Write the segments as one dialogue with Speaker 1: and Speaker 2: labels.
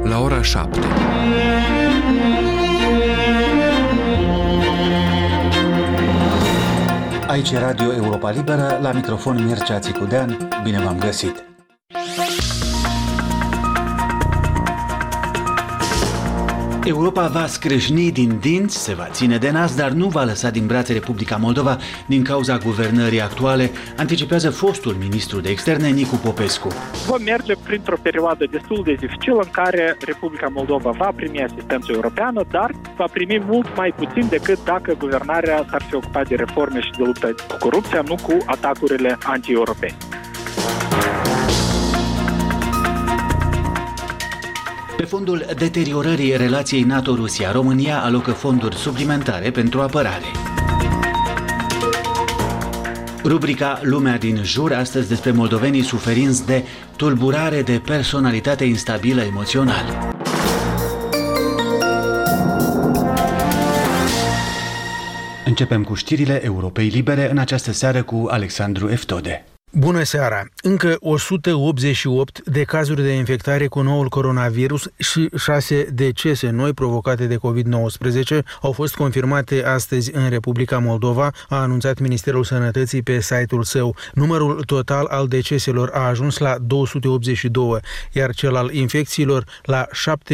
Speaker 1: la ora 7.
Speaker 2: Aici e Radio Europa Liberă, la microfon Mircea Țicudean, bine v-am găsit! Europa va scrâșni din dinți, se va ține de nas, dar nu va lăsa din brațe Republica Moldova din cauza guvernării actuale, anticipează fostul ministru de externe Nicu Popescu.
Speaker 3: Vom merge printr-o perioadă destul de dificilă în care Republica Moldova va primi asistență europeană, dar va primi mult mai puțin decât dacă guvernarea s-ar fi ocupat de reforme și de luptă cu corupția, nu cu atacurile anti-europene.
Speaker 2: Pe fondul deteriorării relației NATO-Rusia, România alocă fonduri suplimentare pentru apărare. Rubrica Lumea din jur, astăzi despre moldovenii suferinți de tulburare de personalitate instabilă emoțional. Începem cu știrile Europei Libere în această seară cu Alexandru Eftode.
Speaker 4: Bună seara! Încă 188 de cazuri de infectare cu noul coronavirus și 6 decese noi provocate de COVID-19 au fost confirmate astăzi în Republica Moldova, a anunțat Ministerul Sănătății pe site-ul său. Numărul total al deceselor a ajuns la 282, iar cel al infecțiilor la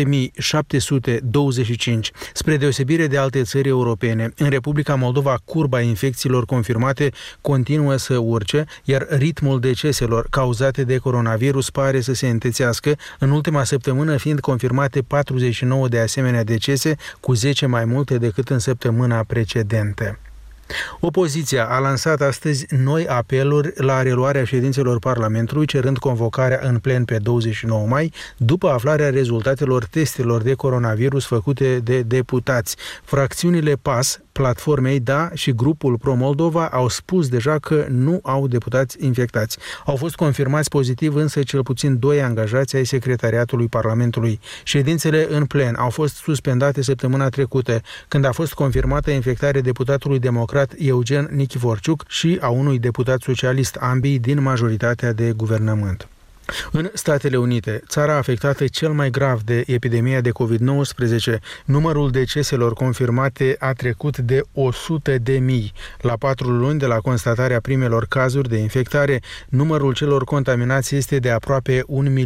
Speaker 4: 7725. Spre deosebire de alte țări europene, în Republica Moldova curba infecțiilor confirmate continuă să urce, iar ritmul deceselor cauzate de coronavirus pare să se întețească, în ultima săptămână fiind confirmate 49 de asemenea decese, cu 10 mai multe decât în săptămâna precedentă. Opoziția a lansat astăzi noi apeluri la reluarea ședințelor Parlamentului, cerând convocarea în plen pe 29 mai, după aflarea rezultatelor testelor de coronavirus făcute de deputați. Fracțiunile PAS, Platformei Da și grupul Pro-Moldova au spus deja că nu au deputați infectați. Au fost confirmați pozitiv însă cel puțin 2 angajați ai Secretariatului Parlamentului. Ședințele în plen au fost suspendate săptămâna trecută, când a fost confirmată infectarea deputatului democrat Eugen Nichiforciuc și a unui deputat socialist, ambii din majoritatea de guvernământ. În Statele Unite, țara afectată cel mai grav de epidemia de COVID-19, numărul deceselor confirmate a trecut de 100.000. La 4 luni de la constatarea primelor cazuri de infectare, numărul celor contaminați este de aproape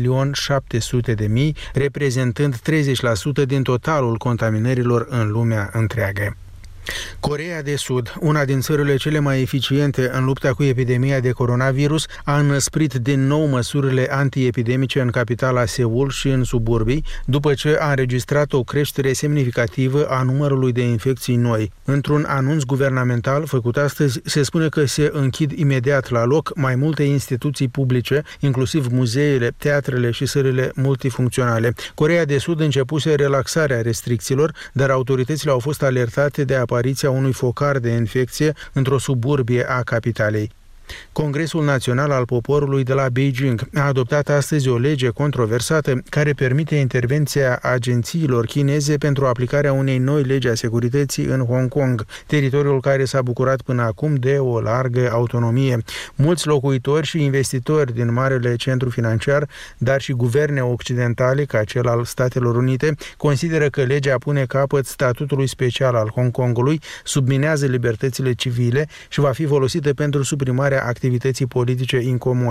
Speaker 4: 1.700.000, reprezentând 30% din totalul contaminărilor în lumea întreagă. Coreea de Sud, una din țările cele mai eficiente în lupta cu epidemia de coronavirus, a înăsprit din nou măsurile antiepidemice în capitala Seul și în suburbii, după ce a înregistrat o creștere semnificativă a numărului de infecții noi. Într-un anunț guvernamental făcut astăzi, se spune că se închid imediat la loc mai multe instituții publice, inclusiv muzeele, teatrele și sălile multifuncționale. Coreea de Sud începuse relaxarea restricțiilor, dar autoritățile au fost alertate de apariția unui focar de infecție într-o suburbie a capitalei. Congresul Național al Poporului de la Beijing a adoptat astăzi o lege controversată care permite intervenția agențiilor chineze pentru aplicarea unei noi legi a securității în Hong Kong, teritoriul care s-a bucurat până acum de o largă autonomie. Mulți locuitori și investitori din marele centru financiar, dar și guverne occidentale, ca cel al Statelor Unite, consideră că legea pune capăt statutului special al Hong Kongului, subminează libertățile civile și va fi folosită pentru suprimarea activității politice incomode.